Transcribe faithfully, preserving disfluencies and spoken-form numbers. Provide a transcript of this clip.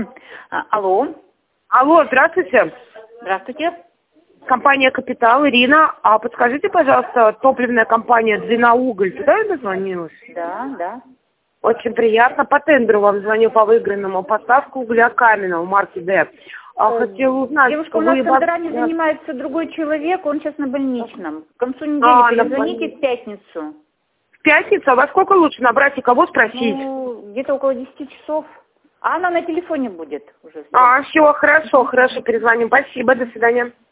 А, алло. Алло, здравствуйте. Здравствуйте. Компания «Капитал», Ирина. А подскажите, пожалуйста, топливная компания «Длинноуголь». Туда я дозвонилась? Да, да. Очень приятно. По тендеру вам звоню по выигранному. Поставку угля каменного марки «Д». А, хотела узнать, Девушка, у нас вы... тендерами Да. занимается другой человек, он сейчас на больничном. К концу недели А, перезвоните на... в пятницу. В пятницу? А во сколько лучше набрать и кого спросить? Ну, где-то около десяти часов. А она на телефоне будет уже. А, все, хорошо, хорошо, перезвоним. Спасибо, до свидания.